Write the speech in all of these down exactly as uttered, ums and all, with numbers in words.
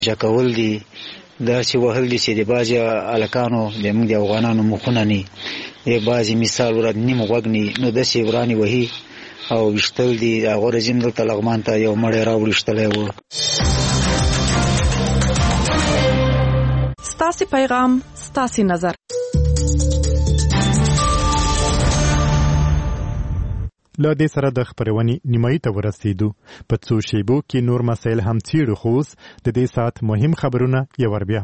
شکول دي دا چې وهل دي چې د بعضې هلکانو د موږ د افغانانو مخونه ني د بعضې مثال ورته نیم غوږ ني نو داسې ورانې وهي او ویشتل دي د هغه ورځې نه دلته لغمان ته یو مړی راوړېشتلی و. ستاسې پیغام ستاسې نظر. له دې سره د خپرونې نیمایي ته ورسېدو. په څو شیبو کې نور مسایل هم څېړو، خو اوس د دې ساعت مهم خبرونه یو ور بیا.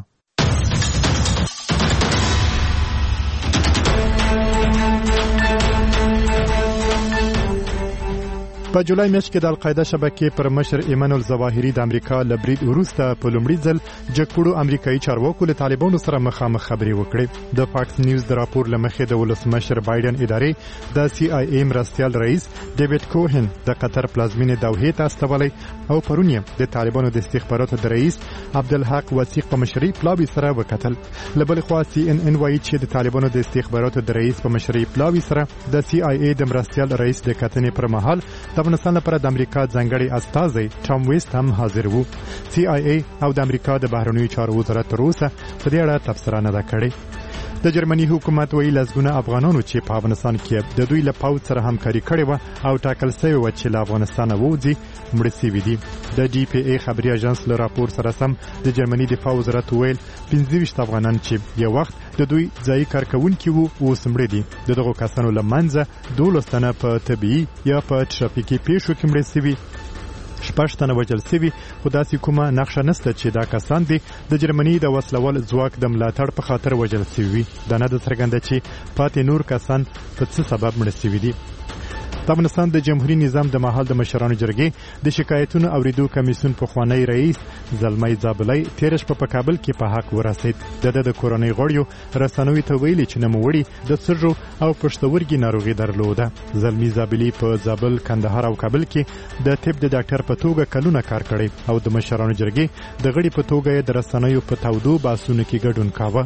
په جولای میاشت کې د القاعده شبکې پر مشر ایمن الظواهري د امریکا له برید وروسته په لومړي ځل جګپوړو امریکایي چارواکو له طالبانو سره مخامخ خبرې وکړې. د فاکس نیوز د راپور له مخې د ولسمشر بایدن ادارې د سی آی ای مرستیال رئیس ډیوډ کوهن د قطر پلازمینې دوحې ته استولی او پرون یې د طالبانو د استخباراتو د رئیس عبدالحق وثیق په مشرۍ پلاوي سره وکتل. له بلې خوا سی ان ان وایي چې د طالبانو د استخباراتو د رئیس په مشرۍ پلاوي سره د سی آی ای د مرستیال رئیس د کتنې پر مهال د افغانستان لپاره د امریکا ځانګړي استازی ټام ویست هم حاضر وو. سی آی ای او د امریکا د بهرنیو چارو وزارت تر اوسه په دې اړه تبصره نه ده کړې. د جرمني حکومت وایي لسګونه افغانانو چې په افغانستان کې د دوی له پوځ سره همکاري کړې وه او ټاکل سوې وه چې له افغانستانه ووځي مړه سوي دي. د ډي پی ای خبري اژانس له راپور سره سم د جرمني دفاع وزارت ویل پنځه ویشت افغانان چې یو وخت د دوی ځایي کارکوونکي وو اوس مړه دي. د دغو کسانو له منځه دولس تنه په طبیعي یا په ټرافیکي پیښو کې مړه سوي، شپږ تنه وژل سوي، خو داسې کومه نقشه نشته چې دا کسان دي د جرمني د وسلوال ځواک د ملاتړ په خاطر وژل سوي وي. دا نه ده څرګنده چې پاتې نور کسان په څه سبب مړه سوي دي. د افغانستان د جمهوریت نظام د مهال د مشرانو جرګې د شکایتونو اوریدو کمیسیون پخوانی رئیس زلمی زابلی تېره شپه په کابل کې په حق ورسېد. د ده د کورنۍ غړیو رسنیو ته ویلي چې نوموړي د سږو او پښتورګي ناروغي درلوده. زلمی زابلی په زابل، کندهار او کابل کې د طب د ډاکټر په توګه کلونه کار کړی او د مشرانو جرګې د غړي په توګه د رسنیو په تودو بحثونو کې ګډون کاوه.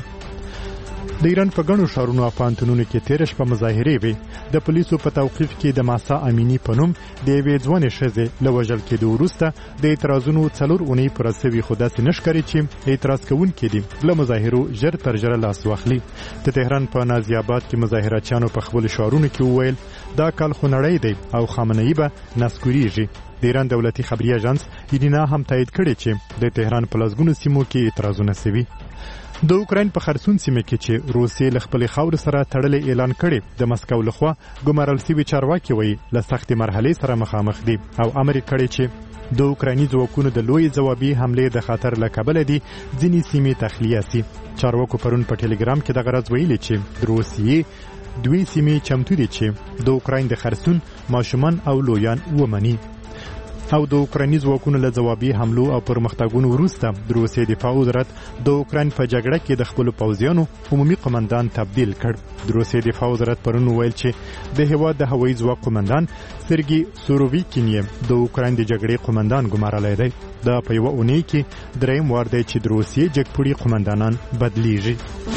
د ایران په ګڼو ښارونو او پوهنتونونو کې تېره شپه مظاهرې وې. د پولیسو په توقیف کې د ماسا امینی په نوم د یوې ځوانې ښځې له وژل کېدو وروسته د اعتراضونو څلور اونۍ پوره سوي، خو داسې نه ښکاري چې اعتراض کوونکي دي له مظاهرو ژر تر ژره لاس واخلي. د تهران په نازي آباد کې مظاهراتچیانو په خپلو شعارونو کې وویل دا کال خو نړۍ دی او خامنه‌ای به نسکوریږي. د ایران دولتي خبري اژانس ایرینا هم تایید کړی چې د تهران په لسګونو سیمو کې اعتراضونه سوي. د اوکراین په خرسون سیمه کې چې روسیې له خپلې خاورې سره تړلې اعلان کړي، د مسکو لخوا ګمارل سوي چارواکي وایي له سختې مرحلې سره مخامخ دي او امر یې کړی چې د اوکرایني ځواکونو د لوی ځوابي حملې د خطر له کبله دي ځینې سیمې تخلیه سي. چارواکو پرون په ټلګرام کې دغه راز ویلي چې د روسیې دوی سیمې چمتو دي چې د اوکراین د خرسون ماشومان او لویان ومني. او د اوکرایني ځواکونو له ځوابي حملو او پرمختګونو وروسته د روسیې دفاع وزارت د اوکراین په جګړه کې د خپلو پوځیانو عمومي قمندان تبدیل کړ. د روسیې دفاع وزارت پرون ویل چې د هېواد د هوایي ځواک قمندان سرګي سوروویکین یې د اوکراین د جګړې قمندان ګمارلی دی. دا په یوه اونۍ کې دریم وار دی چې د روسیې جګپوړي قمندانان بدلیږي.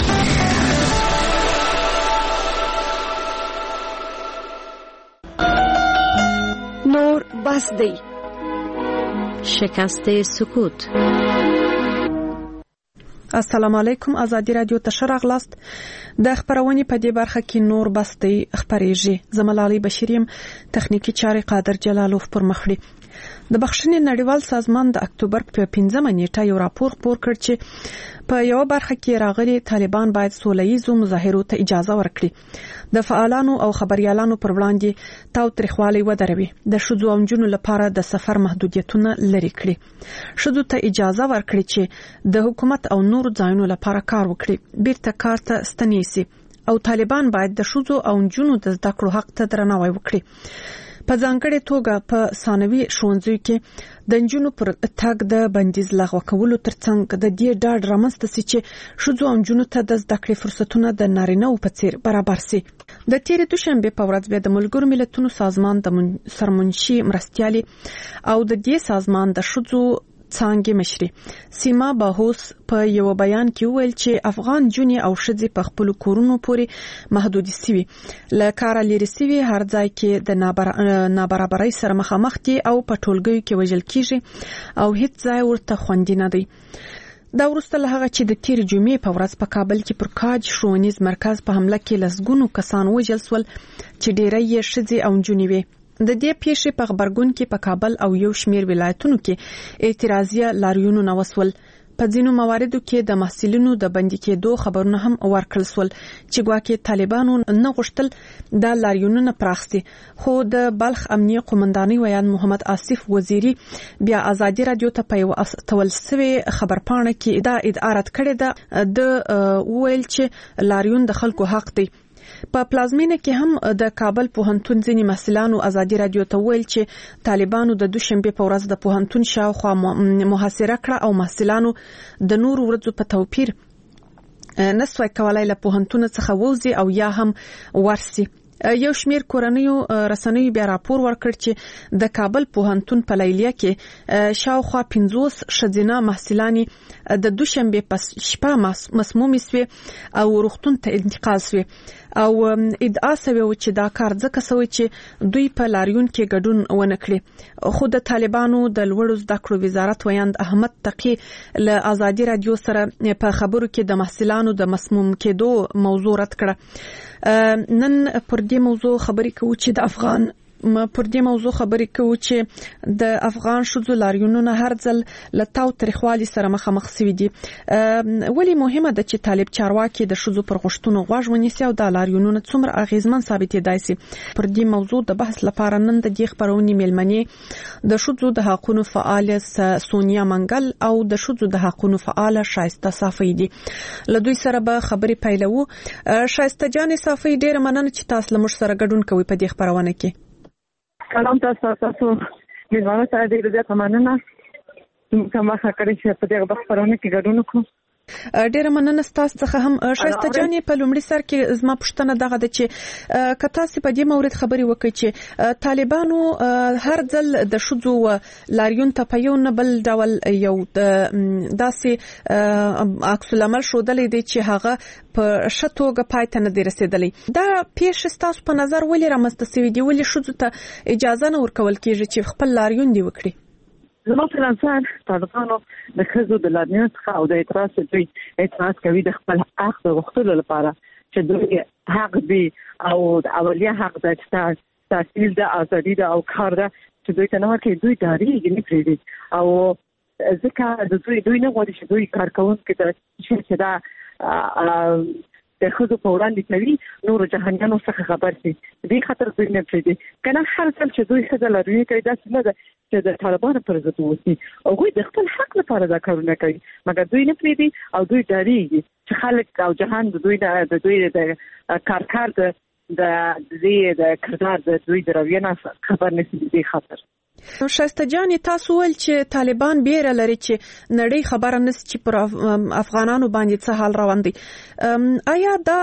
نور بس دی. شکست سکوت. السلام علیکم. ازادي رادیو ته ښه راغلاست. د خبرونې په دې برخه کې نور بس دی خبرېږي. زملالي بشیریم تخنیکی چارې قادر جلالوف پر مخړي. د بخښنې نړیوال سازمان د اکتوبر په پنځمه نیټه یو راپور خپور کړ چې په یو برخه کې راغلي طالبان باید سولهییزو مظاهرو ته اجازه ورکړي، د فعالانو او خبريالانو پر وړاندې تاوتریخوالی ودروي، د ښځو او نجونو لپاره د سفر محدودیتونه لرې کړي، ښځو ته اجازه ورکړي چې د حکومت او نور ځایونو لپاره کار وکړي، بیرته کار ته ستنې سي، او طالبان باید د ښځو او نجونو د زده کړو حق ته درناوی وکړي. په ځانګړې توګه په ثانوي ښوونځیو کې د نجونو پر تګ د بندیز لغوه کولو ترڅنګ د دې ډاډ رامنځته سي چې ښځو او نجونو ته د زده کړې فرصتونه د نارینه‌و په څیر برابر سي. د تېرې دوشنبې په ورځ بیا د ملګرو ملتونو سازمان د سرمنشي مرستیالي او د دې سازمان د ښځو څانګې مشري سیما باهوس په یو بیان کې ویل چې افغان جونې او ښځې په خپل کورونو پورې محدود سوي ل کار لري سوي هر ځای کې د نابرابرۍ سره مخامخ دي او په ټولګیو کې وژل کیږي او هیڅ ځای ورته خوندي نه دی. دا وروسته له هغه چې د تیر جمعې په ورځ په کابل کې پر کاج ښوونیز مرکز په حمله کې لسګونو کسان وژل شول چې ډېری یې ښځې او نجونې وې. د دې پیښې په خبرګون کې په کابل او یو شمېر ولایتونو کې اعتراضیه لاریونونه وسول. په ځینو مواردو کې د محصلینو د بندي کېدو خبرونه هم ورکړل شول چې ګواکې طالبانو نه غوښتل دا لاریونونه پراخ شي. خو د بلخ امنیه قومندانۍ ویان محمد آصف وزیری بیا ازادي رادیو ته په یو تول سوي خبرپاڼه کې دا ادعا رد کړې ده. د ویل چې لاریون د خلکو حق دی. په پلازمینه کې هم د کابل پوهنتون ځینې محصلانو ازادي رادیو ته ویل چې طالبانو د دوشنبه په ورځ د پوهنتون شاوخوا محاصره کړه او محصلانو د نور ورځو په توپیر نسوای کولای له پوهنتون څخه ووزي او یا هم ورسي. یو شمیر کورنیو رسنیو بیا راپور ورکړ چې د کابل پوهنتون په لیلیه کې شاوخوا پنځوس ښځینه محصلانې د دوشنبه په شپه مسمومې سوې او روغتون ته انتقال سوې او ادعا شوې و چې دا کار ځکه شوی چې دوی په لاریون کې ګډون ونه کړي. خو د طالبانو د لوړو زده کړو وزارت ویاند احمد تقی له ازادي رادیو سره په خبرو کې د محصلانو د مسموم کېدو موضوع رد کړه. نن پر دې موضوع خبرې کوو چې د افغان پر دې موضوع خبرې کوو چې د افغان شذو لاریونونه هر ځل لتاو تاریخوالي سره مخامخ شوي دي. ولی مهمه ده چې طالب چارواکي د شذو پر غوښتنو غوږ ونیسي او د لاریونونه څومره اغیزمن ثابتېدای شي. پر دې موضوع د بحث لپاره نن د دې خبرونې میلمنې د شذو د حقوقو فعال سونیا منګل او د شذو د حقوقو فعال شایسته صافی دي. له دوی سره به خبرې پیلوو. شایسته جان صافی ډېر مننه چې تاسو له موږ سره ګډون کوئ په دې خبرونه کې. سلام تاسو تاسو میلمانه سره دې زیاته مننه چې ما ښه کړی چې په دې بحث خبرونه کې ګډون وکړو. ډېر مننه ستاسو څخه هم. شایسته جانې په لومړي سر کې زما پوښتنه دغه ده چې که تاسو په دې مورد خبرې وکړئ چې طالبانو هر ځل د ښځو لاریون ته په یو نه بل ډول یو داسې عکس العمل ښودلی دی چې هغه په ښه توګه پای ته نه دی رسېدلی. دا پیښې ستاسو په نظر ولې رامنځته شوي دي؟ ولې ښځو ته اجازه نه ورکول کېږي چې خپل لاریون دې وکړي؟ زما په نظر طالبانو د ښځو د لاریون څخه او د اعتراض چې دوی اعتراض کوي د خپل حق د غوښتلو لپاره چې دوی حق دی او د اولیه حق ده چې تحصیل ده، ازادي ده او کار ده چې دوی ته نه ورکوي. دوی ډارېږي نه پرېږدي او ځکه د دوی دوی نه غواړي چې دوی کارکوونکي ته چې دا د ښځو په وړاندې کوي نورو جهانیانو څخه خبر شي. دې خاطر دوی نه پرېږدي. که نه هر ځل چې دوی ښځه لاریون کوي داسې نه ده چې د طالبانو پر ضد اوسي. هغوی د خپل حق لپاره دا کارونه کوي مګر دوی نه پرېږدي او دوی ډارېږي چې خلک او جهان د دوی د دوی د کارکار د دې د کردار د دوی د رویې نه خبر نه شي. دې خاطر شایسته جانې تاسو ول چې طالبان بیره لري چې نړۍ خبره نس چې پر افغانانو باندې څه حال روان دي. آیا دا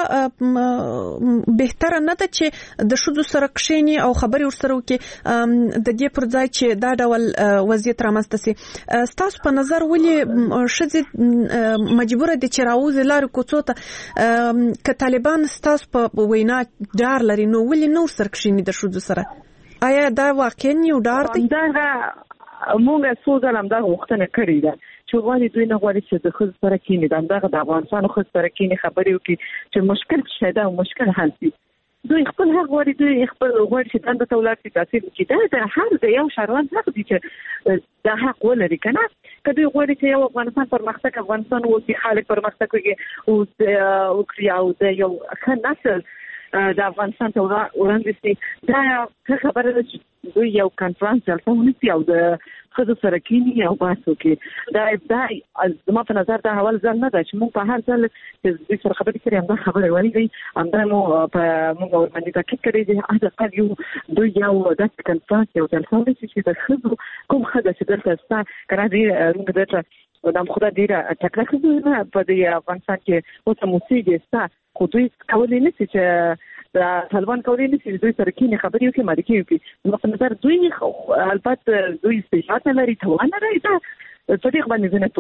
بهتره نه ده چې د ښځو سره کښېني او خبرې ورسره وکړي د دې پر ځای چې دا ډول وضعیت رامنځته شي؟ ستاسو په نظر ولې ښځې مجبوره دي چې راوځي لارې کوڅو ته؟ که طالبان ستاسو په وینا ډار لري نو ولې نه ورسره کښېني د ښځو سره؟ آیا دا واقعا یو ډار دی؟ دا موږ څو ځله همدغه غوښتنه کړې ده چې غواړي دوی نه غواړي چې د ښځو سره کښېني، د همدغه د افغانستان ښځو سره کښېني خبرې وکړي چې مشکل څه ده او مشکل حل شي. دوی خپل حق غواړي، دوی خپل غواړي چې دنده ته ولاړ شي تحصیل وکړي. دا د هر د یو شهروند حق دی چې دا حق ولري که نه. که دوی غواړي چې یو افغانستان پرمختګ افغانستان واوسي، خلک پرمختګ وکړي او د یو ښه نسل د افغانستان ته وړاندې شي، دا ښه خبره ده چې دوی یو کنفرانس جلسه ونیسي او د ښځو سره کښېني او بحث وکړي. دا دا زما په نظر دا اول ځل نه ده چې موږ په هر ځل چې دوی سره خبرې کړې همدا خبرې ولې دي، همدا مو په موږ ورباندې تاکید کړی دی. حداقل یو دوی یو داسې کنفرانس یو جلسه ونیسي چې د ښځو کوم ښه ده چې دلته شته. که نه ډېر موږ دلته دا خدای ډېره تکړه ښځې نه په دې افغانستان کې اوس هم اوسېږي شته، خو دوی کولی نه شي چې د طالبان کولی نه شي چې دوی سره کښېني خبرې وکړي مرکې وکړي. زما په نظر دوی البته دوی استعداد نه لري، توان نه لري. دا په دې باندې زه نه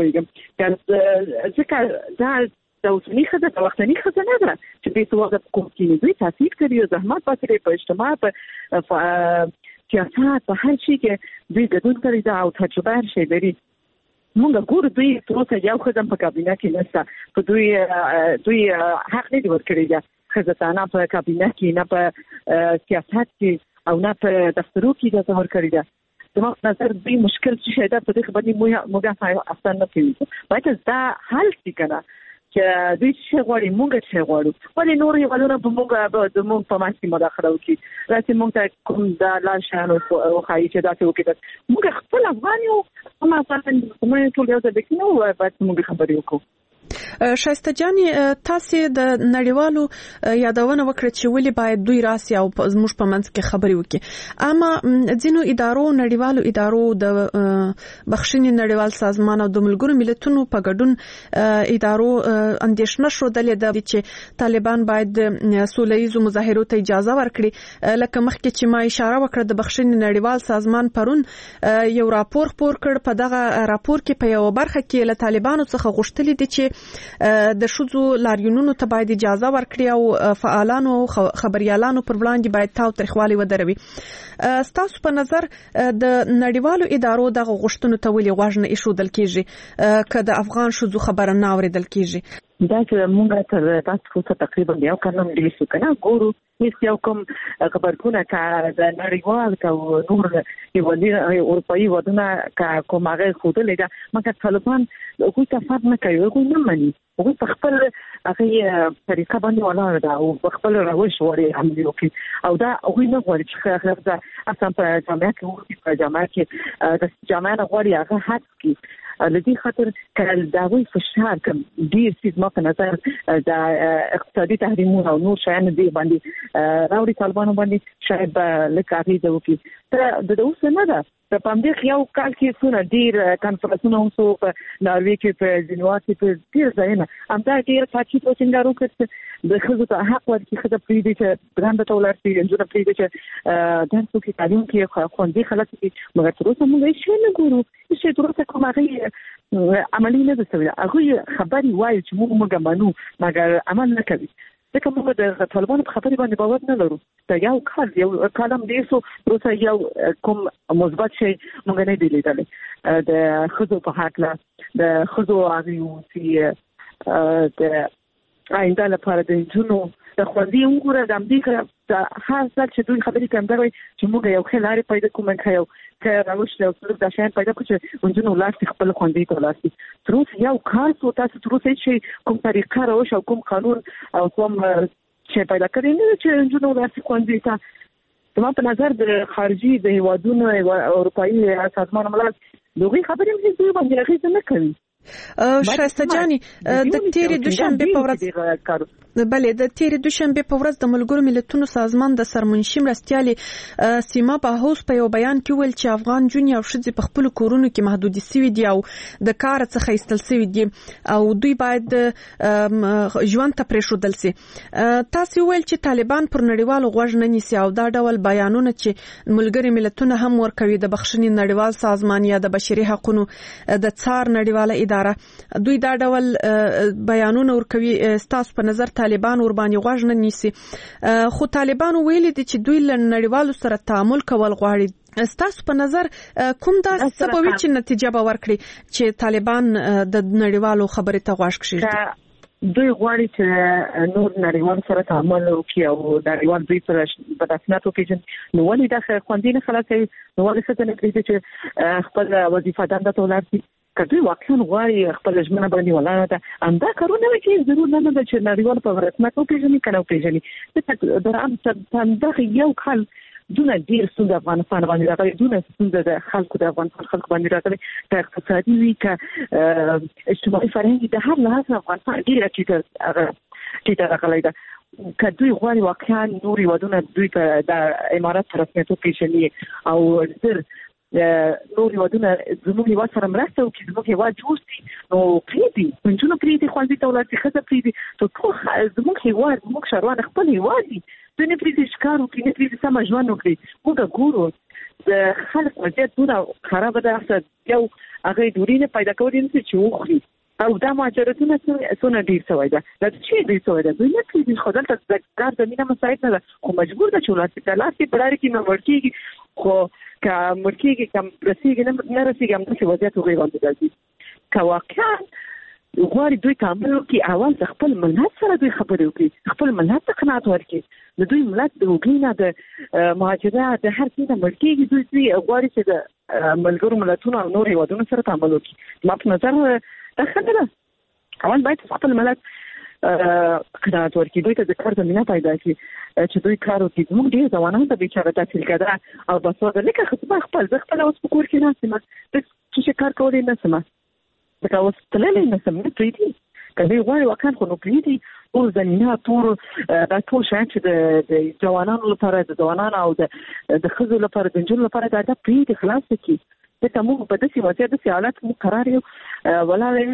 پوهیږم ځکه دا د اوسنی خزه د وختنی خزه نه ده چې د توګه کوم کې دوی تاثیر کوي او زحمت پاتې په اجتماع په سیاست په هر شي کې دوی ګډون کوي دا او تجربه شي لري. موږ ګورو دوی تروسه یو خزم په کابینه کې نشته په دوی دوی حق نه دی ورکړی دا خزه تانا په کابینه کې نه په سیاست کې او نه په دفترو کې د ظاهر کړی دا زما نظر دوی مشکل څه ده په دې باندې موږ موږ اصلا نه کوي باید دا حل شي کنه چې دوی څه غواړي موږ څه غواړو ولې نور یو ولونه په موږ د موږ په ماسي مداخله وکړي راځي موږ ته کوم دا لار شانو او خایي چې دا څه وکړي موږ خپل افغان یو ما تاسو موږ ټول یو ځای کې نو باید موږ خبرې وکړو. شایسته جاني تاسو د نړیوالو یادونه وکړه چې ولې باید دوی راسي او زموږ په منځ کې خبرې وکړي اما ځینو ادارو نړیوالو ادارو د بخښنې نړیوال سازمان او د ملګرو ملتونو په ګډون ادارو اندېښنه شو د چې طالبان باید سولهییزو مظاهرو ته اجازه ورکړي لکه مخکې چې ما اشاره وکړه د بخښنې نړیوال سازمان پرون یو راپور خپور کړ په دغه راپور کې په یو برخه کې له طالبانو څخه غوښتل دي چې د شوزو لاریونونو ته باید اجازه ورکړي او فعالانو او خبريالانو پر وړاندې باید تاو تریخوالي ودروي. ستاسو په نظر د نړیوالو ادارو دغه غوښتنو ته ولې غوږ نه ایښودل کیږي که د افغان شوزو خبره نه اوریدل کیږي؟ دا چې موږ تر تاسو څخه تقریبا یو کلم دی څه کنه ګورو هیڅ یو کوم خبرونه کا د نړیوال کا نور یو اروپאי ودونه کا کومه خوده لیدا مګر طالبان خو ته فرق نه کوي خو نه مانی خو په خپل هغه طریقه باندې ولاړ دا او په خپل روش وړي عملي وکي او دا هغه نه غواړي چې خلک دا اصلا په جامعه کې په جامعه کې د جامعه غواړي هغه حق کې لدی خاطر کله دا وی فشار کوم ډیر سیز ما په نظر د اقتصادي تحریمونو او نور شیان دی باندې راوړي طالبانو باندې شاید لکه هغه د وکی تر د اوس نه ده په پاندې یو کال کې څونه ډیر کانفرنسونه هم سو په ناروی کې په جنوا کې په ډیر ځایونه هم دا ډیر پاتې په څنګه وکړي د خزو ته حق ورکړي خزه پری دي چې ګرام د تولر کې انجو پری دي چې درسو کې تعلیم کې خوندې خلک کې مګر تر اوسه موږ هیڅ نه ګورو چې تر اوسه کومه عملی نه ده سوي هغه خبري وایي چې موږ موږ مانو مګر عمل نه کوي ځکه موږ د طالبانو په خبرې باندې باور نه لرو دا یو کال یو کالم دی سو پروسه یو کوم مثبت شي موږ نه دی لیدلې د خزو په حق لا د خزو اغیو چې د آینده لپاره د جنو د خوندي وګوره د امریکا د هر څه چې دوی خبرې کوي دا وایي چې موږ یو خلاري پیدا کوم کایو که راوښ له څلور د شان پیدا کوي چې ونجنو ولاسي خپل خوندي تولاسي تروس یو کار څو تاسو تروس چې کوم طریقه راوښ او کوم قانون او کوم چې پیدا کړی نه چې ونجنو ولاسي خوندي تا زما په نظر د خارجي د هیوادونو اروپאי سازمان ملل دوی خبرې مې دوی باندې راغلي نه کوي. شایسته جاني د تیرې دوشنبه په ورځ بلې د تیرې دوشنبه په ورځ د ملګرو ملتونو سازمان د سرمنشي مرستيالي سیما باهوس په یو بیان کې ویل چې افغان جونې او ښځې په خپل کورونو کې محدودي سوي دي او د کار څخه ایستل سوي دي او دوی باید ژوند ته پرېښودل سي. تاسو ویل چې طالبان پر نړیوالو غوږ نه نیسي او دا ډول بیانونه چې ملګري ملتونه هم ورکوي د بخښنې نړیوال سازمان یا د بشري حقوقو د څار نړیواله اداره دوی دا ډول بیانونه ورکوي ستاسو په نظر طالبان ور باندې غوږ نه نیسي خو طالبان ویلي دي چې دوی له نړیوالو سره تعامل کول غواړي ستاسو په نظر کوم دا سبب چې نتیجه به ورکړي چې طالبان د نړیوالو خبرې ته غوږ کړي دوی غواړي چې نور نړیوال سره تعامل وکړي او نړیوال دوی سره په تاسناتو کې نو ولې دا خوندې نه خلاصوي نو ولې څه نه کوي چې خپل وظیفه دنده ته ولاړ کله واقعا غواړي خپل ژمنه باندې ولاړه ده انده کارونه چې ضرور نه ده چې نړیوال په رسمیت او پیژني کنه پیژني د رام څنګه یو کال دونه ډیر څنګه افغانستان باندې راغلي دونه څنګه د خلکو د افغانستان خلکو باندې راغلي د اقتصادي وی ک اجتماعي فرهنګي د هر لحاظ افغانستان ډیر چې هغه چې راغلي ده کدوې غواړي واقعا نوري ودونه دوی په د امارات رسمیت او پیژني او تر نور یوادونه زموږ یو سره مرسته وکړي زموږ یو جوړ شي نو پریدي منځونو پریدي خوندې تولاتي خزه پریدي ته ټول زموږ یو زموږ شروان خپل یوادي د نه پریدي ښکارو کې نه پریدي سم ژوند وکړي موږ ګورو د خلک وضعیت دونه خراب ده یو هغه دوری نه پیدا کوي چې وخوري او دا ماجرتونه څونه ډیر شوی ده دا چې ډیر شوی ده دوی نه کوي خو دلته د کار زمينه مساعد نه ده خو مجبور ده چې ولاسي کلاسي براري کې نو ورکیږي خو که مرکیږي کم رسیږي نه رسیږي هم څه وضعیت وغوي باندې دي که واقعا غواړي دوی کامل کې اول د خپل ملت سره دوی خبرې وکړي خپل ملت ته قناعت ورکړي د دوی ملت د وګینه د مهاجرت د هر څه د مرکیږي دوی دوی غواړي چې د ملګرو ملتونو او نور هیوادونو سره تعامل وکړي ما په نظر دا خبره اول باید خپل ملت قناعت ورکړي دوی ته د کار زمینه پیدا کړي چې دوی کار وکړي موږ ډیر ځوانان ته بیچاره تحصیل کړه او بس وګړي لکه خپل خپل ځ خپل اوس په کور کې نه سم د چې کار کولای نه سم دا اوس تللی نه سم نه پریدي کله غواړي وکړ خو نو پریدي ټول زمينه ټول دا ټول شان چې د ځوانانو لپاره د ځوانانو او د د خزو لپاره د جنونو لپاره دا پریدي خلاص کی ته موږ په داسې وضعیت د حالت مو قرار یو ولا وایو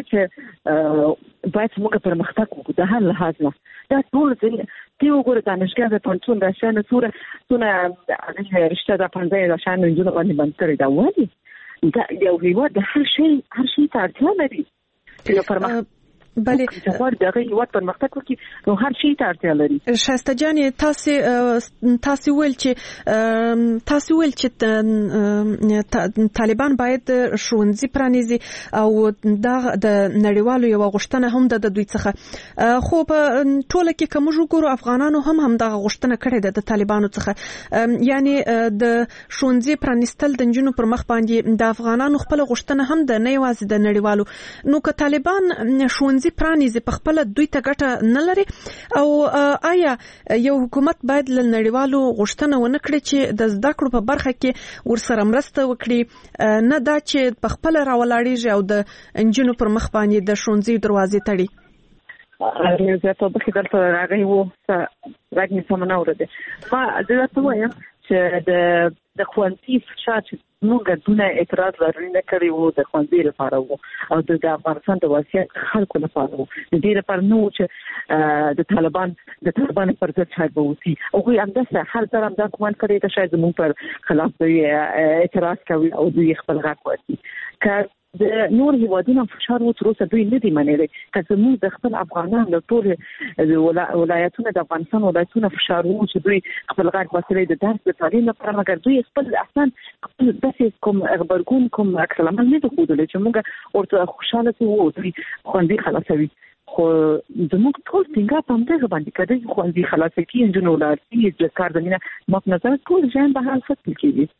چې باید موږ پرمختګ وکړو د هر لحاظ نه دا ټول چې تی وګوره د نشګه د پنځون د شان سوره سونه هغه رشتہ د پنځه د شان جنونو باندې بند کړی دا وایي دا یو هیواد د هر شي هر شي ته اړتیا لري چې پرمختګ بله خو دغه هیواد پرمختګ وکړي نو هر شي ته اړتیا لري شایسته جان تاسو تاسو ول چې تاسو ول چې طالبان باید شونځي پرانیزي او دا د نړیوالو یو غوښتنه هم د دوی څخه خو په ټوله کې کوم وګورو افغانانو هم هم د غوښتنه کړې ده د طالبانو څخه یعنی د شونځي پرانیستل د جنونو پر مخ باندې د افغانانو خپل غوښتنه هم د نه یوازې د نړیوالو نو که طالبان شونځي پرانیزي په خپل دوی ته ګټه نه لري او آیا یو حکومت باید له نړیوالو غوښتنه ونه کړي چې د زده کړو په برخه کې ورسره مرسته وکړي نه دا چې په خپل راولاړیږي او د انجنونو پر مخ باندې د شونځي دروازې تړي زه ته به خدای راغی وو راګنی سمونه ورده ما دا ته وایم چې د د خوانتي فشار موږ دونه اعتراض لري نه کړی وو د خوانتي لپاره وو او د افغانستان د وضعیت خلکو لپاره وو د دې لپاره نو چې د طالبان د طالبان پر ضد شاید ووسی او هغه همداسه هر ځل هم دا کومن کړی ته شاید موږ پر خلاف دوی اعتراض کوي او دوی خپل غږ وایي که د نور هیوادونو فشار و تر اوسه دوی نه دی منلي که زموږ د خپل افغانانو د ټول ولایتونو د افغانستان ولایتونو فشار و چې دوی خپل غږ وسیلې د درس د تعلیم لپاره مګر دوی خپل احسان داسې کوم خبرګون کوم اکرامل نه دوی چې موږ ورته خوشاله وو دوی خوندې خلاصوي خو زموږ ټول څنګه په دغه باندې کړي خوندې خلاص کیږي جنو لارتي د کار زمينه ما په نظر ټول ځان به حال فتل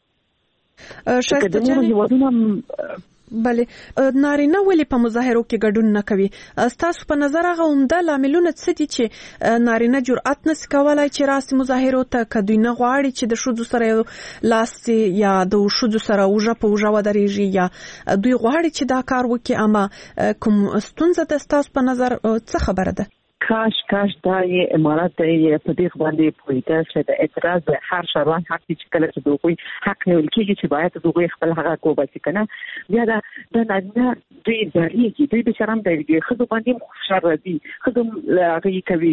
کیږي شایسته جان بله نارینه ولې په مظاهرو کې ګډون نه کوي تاسو په نظر هغه عمده لاملونه څه دي چې نارینه جرأت نشي کولای چې راسي مظاهرو ته کدوې نه غواړي چې د شذو سره لاس یا د شذو سره وجه په وجه ودرېږي یا دوی غواړي چې دا کار وکړي اما کوم ستونزه د تاسو په نظر څه خبره ده کاش کاش دا یې امارات یې په دې باندې پوهیده چې د اعتراض د هر شروان حق چې کله چې دوی حق نه ولکېږي چې باید دوی خپل حق وباسي کنه بیا دا د نه دوی ځریږي دوی به شرم دی خو باندې خوشاله راځي خو هغه کوي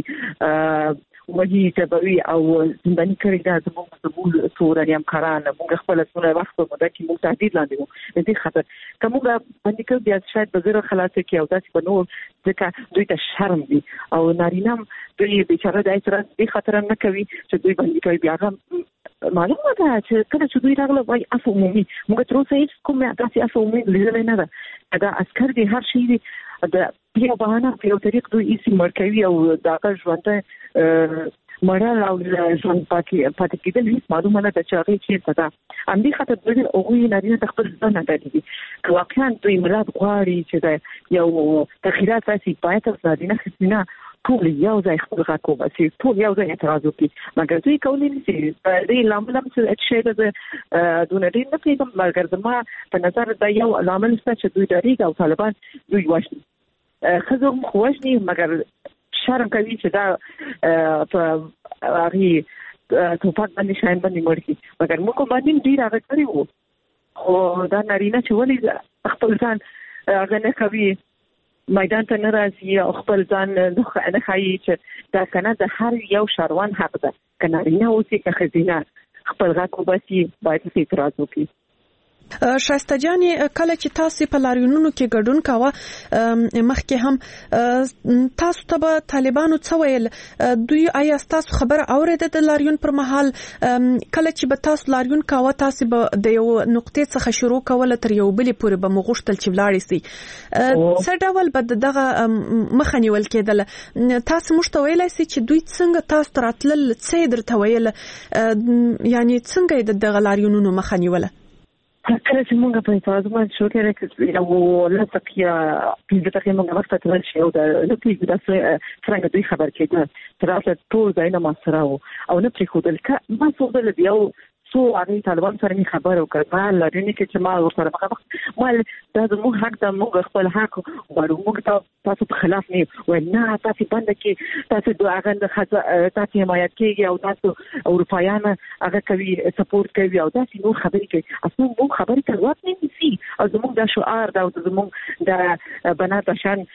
وږي تبوي او زنداني کړی دا زموږ زموږ سورانیم کاران موږ خپل څونه وخت په مده کې موږ تهدید لاندې وو دې خاطر کومه باندې کې بیا شاید بزره خلاص کې او تاسو په نو ځکه دوی ته شرم دي او نارینه دوی بیچاره د اعتراض دې خاطر نه کوي چې دوی باندې کوي بیا معلومه ده چې کله چې دوی راغله وای افو عمومي موږ تر اوسه هیڅ کومه تاسو افو عمومي لیدل نه ده دا عسكر دي هر شي د یو بهانه په یو طریق دوی یې مرکوي او دا ژوند مړه او ژوند پاتې پاتې کېدل هیڅ معلومه نه ده چې هغه چیرته ده همدې خاطر دوی هغوی نارینه ته خپل ځان نه دي که واقعا دوی ملت غواړي چې د یو تغییرات راسي باید نارینه ښځینه ټول یو ځای خپل غږ وباسي ټول یو ځای اعتراض وکړي مګر دوی کولی نشي په دې لامل هم چې شی د دونه ډېر نه پوهېږم مګر زما په نظر دا یو لامل شته چې دوی ډارېږي او طالبان دوی وژني ښځو هم خو وژني مګر شرم کوي چې دا په هغې توپک باندې شیان باندې مړ کړي مګر موږ باندې ډېر هغه کړي وو خو دا نارینه چې ولې خپل ځان هغه نه کوي میدان ته نه راځي او خپل ځان نه ښایي چې دا کنه د هر یو شاروان حق ده که نارینه اوسي که ښځینه خپل غږ وباسي باید اعتراض وکړي. شایسته جانې کله چې تاسو په لاریونونو کې ګډون کاوه مخکې هم تاسو ته به طالبانو څه ویل دوی آیا تاسو خبره اوریده د لاریون پر مهال کله چې به تاسو لاریون کاوه تاسو به د یو نقطې څخه شروع کوله تر یو بلې پورې به مغوښتل چې ولاړ شي څه ډول به دغه مخه نیول کېدل تاسو موږ ته ویلای شئ چې دوی څنګه تاسو ته راتلل څه درته ویل یعنی څنګه د دغه لاریونونو مخه نیوله کله چې موږ په تاسو باندې شو کې راکړل او لکه چې په دې کې موږ وخت تل شي او د لکه د څنګه دوی خبر کېده تر اوسه ټول ځای نه ما سره او نه پرې خو دلته ما څو دل دیو څو هغه طالبان سره می خبر وکړ ما لري کې چې ما ورسره مخ ما د زموږ حق د موږ خپل حق ورو موږ تاسو په خلاف نه و نه تاسو باندې کې تاسو د هغه د تاسو حمایت کوي او تاسو اروپایان هغه کوي سپورټ کوي او تاسو نو خبرې کوي اصلا موږ خبرې کوي وخت نه نسی او زموږ د شعار دا زموږ د بنات عشان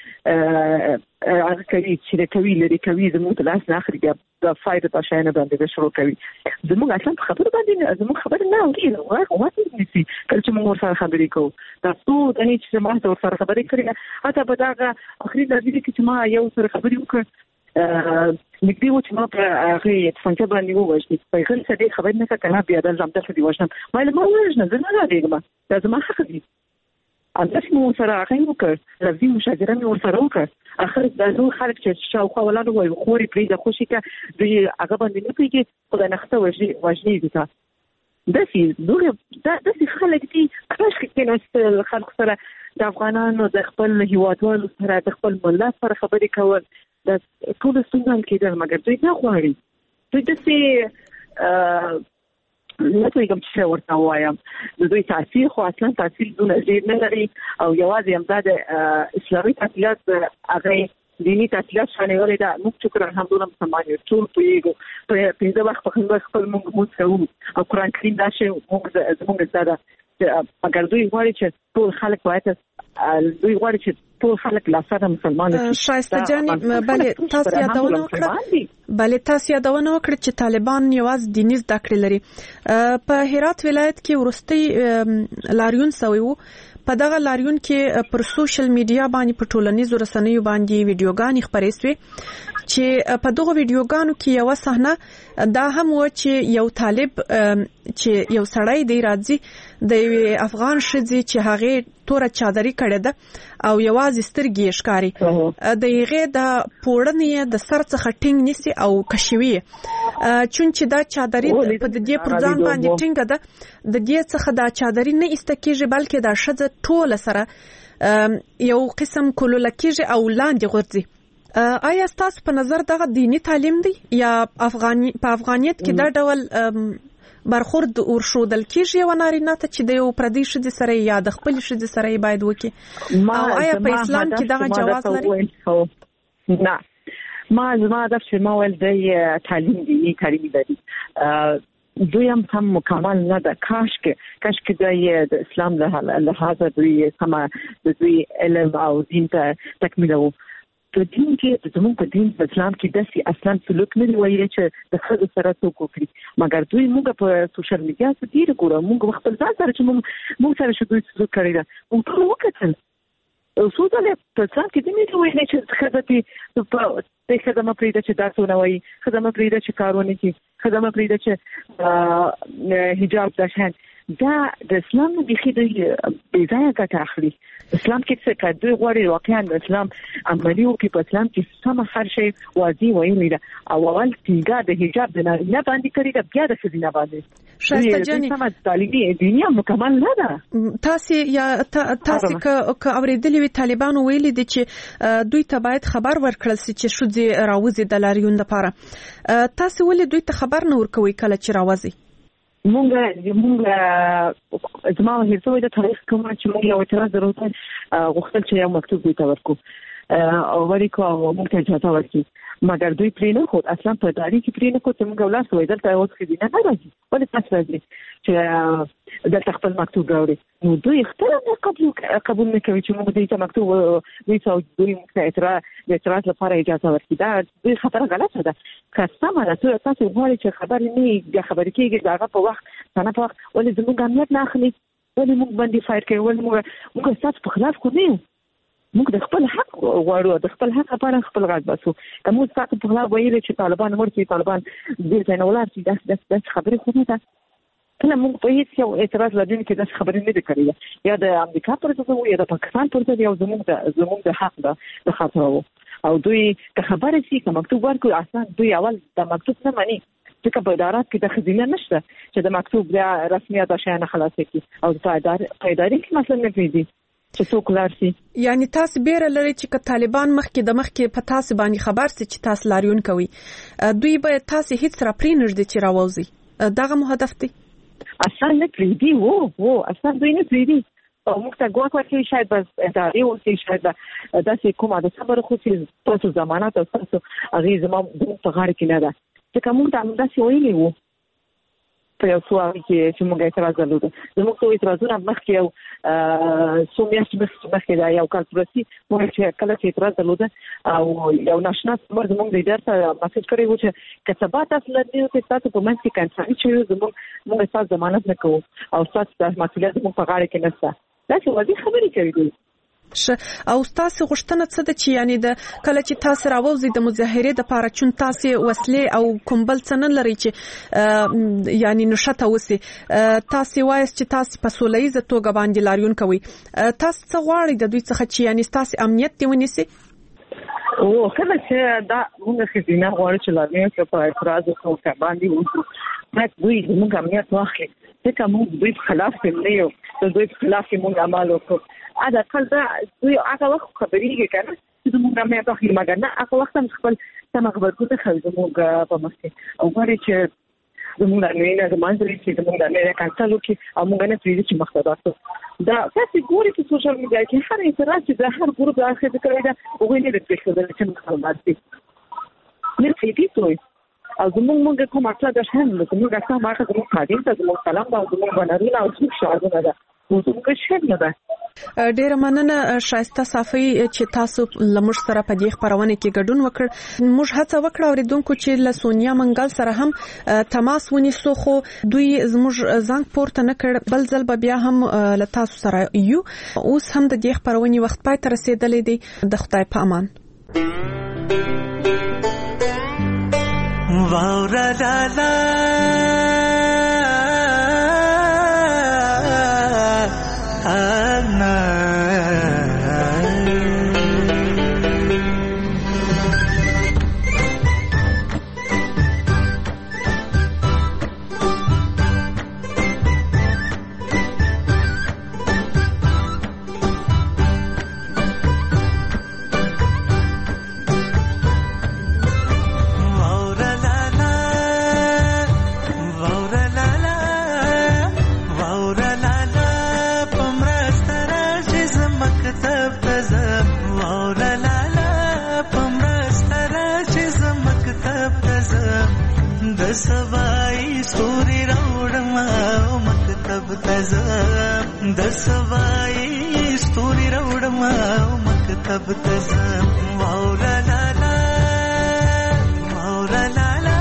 هغه کوي چې کوي لري کوي زموږ د لاس نه اخري د فائدې عشان باندې شروع کوي زموږ اصلا خبر باندې زموږ خبر نه اوري نو وخت نه نسی کله چې موږ سره خبرې کوو تاسو د نه چې ما سره خبرې کړې اته په دا اخري د دې کې چې ما یو سره خبرې وکړ نګدي و چې ما په هغه څنګه باندې ووجني په هغه څه دې خبر نه کړه بیا د ځم ته دی وښنم مله ما وژنه زه نه راځم دا زما حق دی انداز مو سره هغه وکړ لږی مشاجره مې ورسره وکړ اخر د نو خلک چې شاوخوا ولاړ وای خوري پرې د خوشي کې دوی هغه باندې نه پیږي خدای نخته وژني وژني دي تا داسي دوی دا داسي خلک دي کاش کې نو خلک سره د افغانانو د خپل هیوادوالو سره د خپل ملت سره خبرې کول د ټول ستونزې کېدل مګر دوی نه غواړي دوی داسي نه کوم چې ورته وایم د دوی تاثیر خو اصلا تاثیر دونه ډیر نه لري او یوازې هم د اسلامي تحلیلات هغه دینی تحلیلات شانې ولې دا موږ شکر الحمدلله مسلمان یو ټول پیګو په پنځه وخت په خپل موږ موږ کوو او قران کریم دا شی موږ زموږ زده اگر دوی غواړي چې ټول خلک باید دوی غواړي چې ټول خلک لاسره مسلمان شي شایسته جانې بلې تاسو یادونه وکړه بلې تاسو یادونه وکړه چې طالبان یوازې دیني زده کړې لري په هرات ولایت کې ورستي لاریون سوی وو په دغه لاریون کې پر سوشل میډیا باندې په ټولنیزو رسنیو باندې ویډیوګانې خپرې شوې چې په دغه ویډیوګانو کې یو صحنه دا هم و چې یو طالب چې یو سړی دی راځي د افغان شذي چې هغه تور چادرې کړې ده او یوازې سترګې ښکاری د هغه د پوړنې د سر څخه ټینګ نسی او کشوي چونچې دا چادرې په دې پر ځان باندې ټینګ ده د دې څخه دا چادرې نه استکیږي بلکې دا شذ ټول سره یو قسم کولولکیږي او لاندې غورځي آیا تاسو په نظر دغه دینی تعلیم دی یا افغاني په افغانیت کې دا ډول برخورد ورشودل کیږي و نارینه ته چې د یو پردي شذ سره یا د خپل شذ سره باید وکي او آیا په اسلام کې دغه جواز لري نه ما زما د شما ول د تعلیم دینی تعلیم لري دویم هم مکمل نه ده کاش کې کاش کې د اسلام له لحاظه دوی سم د دوی علم او دین ته تکمیلو په دین کې زموږ په دین په اسلام کې داسې اصلا سلوک نه وایي چې د خځو سره څوک وکړي مګر دوی موږ په سوشل میډیا کې ډیر ګورو موږ خپل ځان سره چې موږ موږ سره شو دوی څه کړی دا موږ ټول وکړل او څو ځله په ځان کې دې نه وایي چې خځه په دې خدمت پرې چې تاسو نه وایي خدمت پرې چې کارونه کوي خدمت پرې چې حجاب داشان دا د اسلام د بيخي د بيځایه ګټه اخلي اسلام کې څه کوي دوی غواړي واقعا د اسلام عملي او په اسلام کې سم هر شی واضح وایي دا او اول څنګه د حجاب د نه باندې کړی دا بیا د څه باندې شایسته جانې سم طالبي دنیا مکمل نه ده تاسو یا تاسو ک اوریدلې وی طالبانو ویلي دي چې دوی ته باید خبر ورکړل شي چې شو دي راوځي د لاریون لپاره تاسو ولې دوی ته خبر نه ورکوي کله چې راوځي مونږ مونږ زما هیڅ د تاریخ کوم چې مونږ یو اعتراض درلود غوښتل چې یو مکتوب وي تورکو او وری کو موږ ته اجازه ورکړي مګر دوی پرې نه خو اصلا په داري کې پرې نه کو چې موږ ولر سوې دلته اوس کې نه نه راځي ولې تاسو راځي چې د خپل مکتوب راوړي نو دوی اختیار نه قبول قبول نه کوي چې موږ دې ته مکتوب دوی څو دوی موږ ته اعتراض د اعتراض لپاره اجازه ورکړي دا دوی خبره غلطه ده که سمه ده تاسو غواړئ چې خبرې نه د خبرې کېږي دا په وخت څنګه په وخت ولې زموږ امنیت نه اخلي ولې موږ باندې فایټ کوي ولې موږ موږ تاسو په خلاف کو نه موږ د خپل حق غواړو د خپل حق لپاره خپل غږ باسو که موږ تاسو په خلاف وایي چې طالبان ورته طالبان دې څنګه ولر چې داس داس خبرې خو نه ده کله موږ په هیڅ یو اعتراض لرونکي کې داس خبرې نه کړې یا د امریکا پر ضد یا د پاکستان پر ضد یو زموږ د زموږ د حق ده د خاطر او دوی که خبرې شي که مکتوب ورکړي اصلا دوی اول د مکتوب نه مانی ځکه په ادارات کې د خزینه نشته چې د مکتوب د رسمیت شایانه خلاص کړي او په ادارې په ادارې کې مثلا نه پیږي چې څوک لارسي یعنی تاسو بیره لري چې که طالبان مخکې د مخکې په تاسو باندې خبر سي چې تاسو لاریون کوي دوی به تاسو هیڅ را پرې نږدې چې راوځي دغه مو هدف دی اصلا نه پریدي وو وو اصلا دوی نه پریدي او موږ ته ګواښ ورکړي شاید بس ادارې اوسي شاید داسې کومه د صبر خو چې تاسو ضمانت او تاسو هغه زموږ په غاړه کې نه ده ځکه موږ ته همداسې ویلي وو په یو څو کې چې موږ اعتراض درلود زموږ څو اعتراضونه مخکې یو څو میاشتې مخکې دا یو کال پرسي موږ چې کله چې اعتراض درلود او یو ناشنا مرد موږ د ادارې ته مسیج کړی و چې که سبا تاسو لري چې تاسو په منځ کې کنټرول شي زموږ موږ تاسو ضمانت نه کوو او تاسو د مسؤلیت موږ په غاړه کې نشته دا چې وځي خبرې کوي ش او تاسو غوښتنه څه ده چې یعنی د کله چې تاسو راوځي د مظاهره د پاره چون تاسو وسلې او کومبل څه نه لري چې یعنی نشته وسی تاسو وایي چې تاسو په سولېزه توګه باندې لاریون کوي تاسو څه غواړئ د دوی څخه چې یعنی تاسو امنیت دی ونیسي او کله چې دا موږ خزینه غواړو چې لاریون کې په اعتراض او باندې وو دا دوی موږ امنیت واخلي ځکه موږ دوی خلاف نه یو د دوی خلاف موږ عمل وکړو ادا کله دا دوی هغه وخت خبرېږي کنه چې موږ هم یې تخیل مګر نه هغه وخت هم خپل سم خبر کوته خل موږ په مخکې او غواړي چې زموږ د نه زمانه لري چې موږ د نه کانسل وکړي او موږ نه پریږدي چې مخته راځو دا تاسو ګوري چې سوشل میډیا کې هر اعتراض چې د هر ګروپ اخر کوي دا وګورئ نه پېښه چې موږ خلاص دي نه پیږي څوی او زموږ موږ کوم اصله د شان له موږ اصلا ماخه زموږ خادم ته زموږ سلام دا زموږ بنرونه او څه شاده ده ډیره مننه شایسته صافي چې تاسو لمر سره په دې خبرونه کې ګډون وکړ موږ هڅه وکړه اوریدونکو چې له سونیا منګل سره هم تماس ونیسو خو دوی زموږ زنګ پورته نه کړ بل ځل بیا هم له تاسو سره یو اوس هم د دې خبرونه وخت پای ته رسیدلې دی د خدای په امان واورا لالا Anna सवाई सूरी रौड़मा मकतब तज़म द सवाई सूरी रौड़मा मकतब तज़म मौला लाला मौला लाला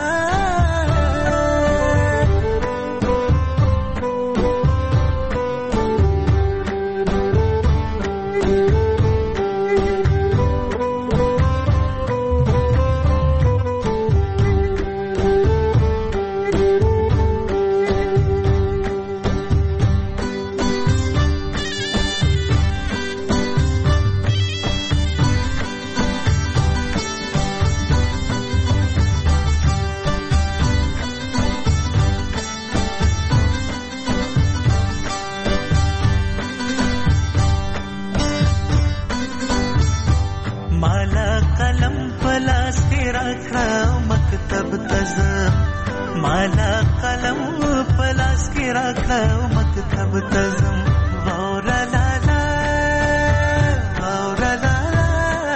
माला कलम पलास के रखा मकतब तज़म वाउरा लाला वाउरा लाला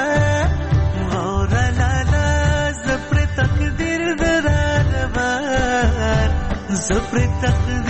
سپر تقدیر